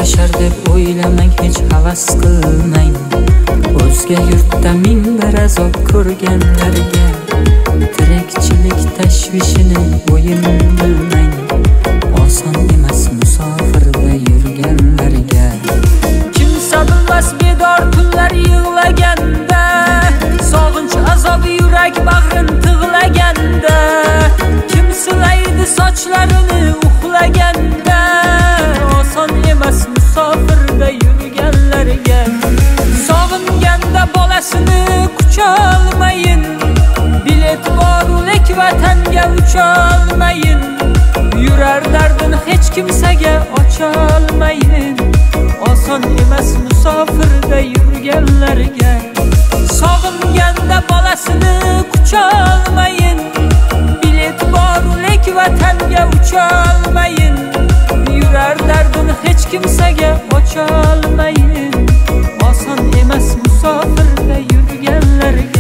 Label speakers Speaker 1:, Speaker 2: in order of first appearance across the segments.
Speaker 1: yashar deb o'ylamang, hech havas qilmang. O'zga yurtda ming bir azob ko'rganlarga tirikchilik tashvishini o'yin bilmang. Oson emas musofirda yurganlarga. Kimsa bilmas bedor tunlar yig'laganda, sog'inch azobi yurak bag'rin tig'laganda, kim silaydi sochlarini uxlaganda. Oson emas musofirda yurganlarga. Sog'inganda bolasini qucholmayin, bilet boru lek vatanga ucholmayin. Yurar dardini hech kimsaga ocholmayin. Oson emas musofirda yurganlarga. Sog'inganda bolasini qucholmayin, bilet boru lek vatanga ucholmayin. Yurar dardini hech kimsaga ocholmayin. Oson emas musofirda yurganlarga.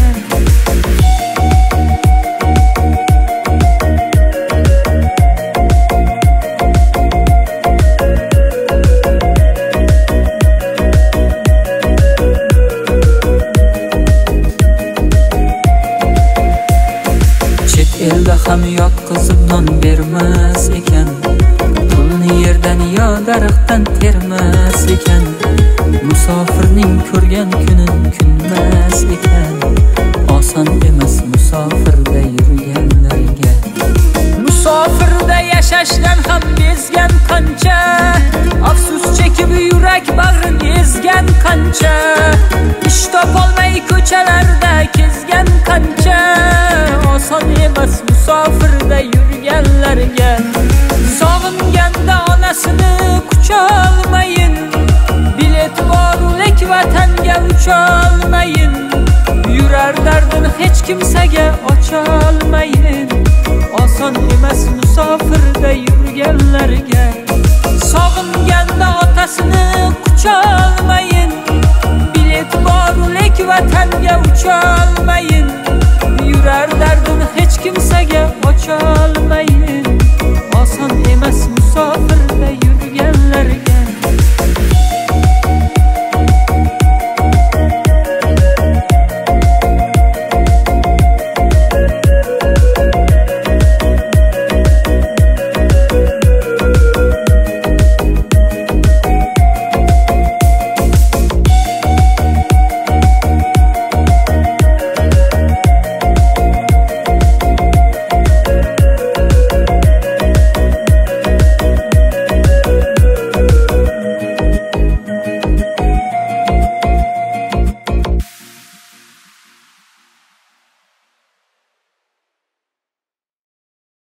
Speaker 1: Elda ham yotqizib non bermas ekan, pulni yerdan yo daraxtdan termas ekan. Musofirning ko'rgan kunin kunmas ekan. Oson emas musofirda yurganlarga. Musofirda yashashdan ham bezgan qancha, afsus chekib yurak bag'rin ezgan qancha. Ish topolmay ko'chalarda kezgan qancha. Oson emas musofirda yurganlarga. Sog'inganda onasini qucholmayin, bilet boru lek vatanga ucholmayin. Yurar dardini hech kimsaga ocholmayin. Oson emas musofirda yurganlarga. Sog'inganda otasini qucholmayin, bilet boru lek vatanga ucholmayin. Yurar dardini hech kimsaga ocholmayin.